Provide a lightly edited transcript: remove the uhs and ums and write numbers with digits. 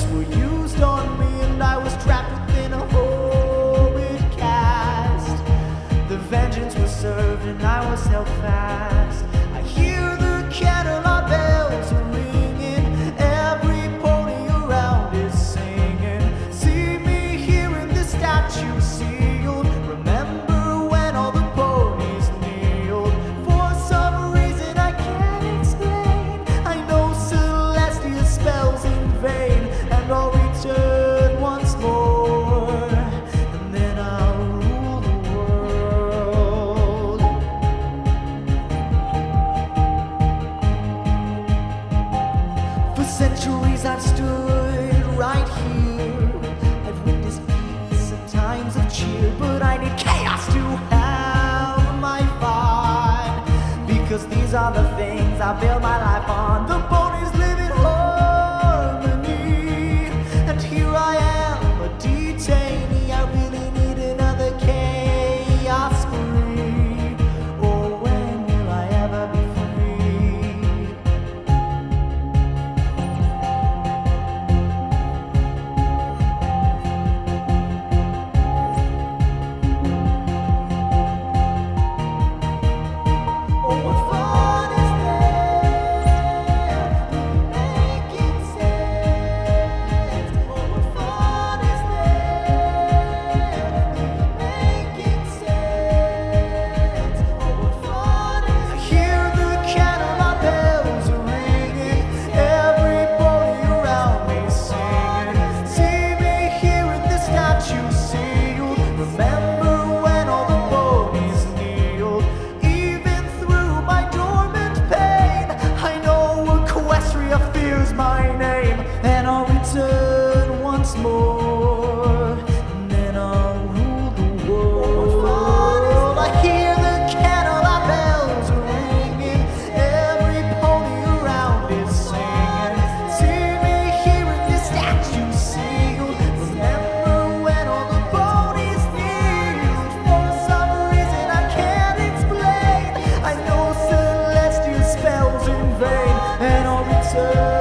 were used on me, and I was trapped within a horrid cast. The vengeance was served, and I was held fast. I hear the Cadillac bells are ringing, every pony around is singing. See me here in the statue sealed. Remember when all the ponies kneeled? For some reason I can't explain, I know celestial spells in vain, and I'll return once more, and then I'll rule the world. For centuries I've stood right here, I've witnessed peace and times of cheer, but I need chaos to have my fun, because these are the things I build my life on. The ponies live in harmony, and here I am, a detainee. I really need another chaos spree. Oh, when will I ever be free? Oh, what fun is there making sense? Oh, what fun is there making sense? Oh, what fun is there? I hear the Cadillac bells are ringing, every pony around me singing. See me here in the statue sealed. Remember when all the ponies kneeled? Even through my dormant pain, I know Equestria fears my name, and I'll return once more, and then I'll rule the world. I hear the Cadillac bells are ringing, every pony around is singing. See me here in this statue sealed. Remember when all the ponies kneeled? For some reason I can't explain, I know celestial spells in vain, and I'll return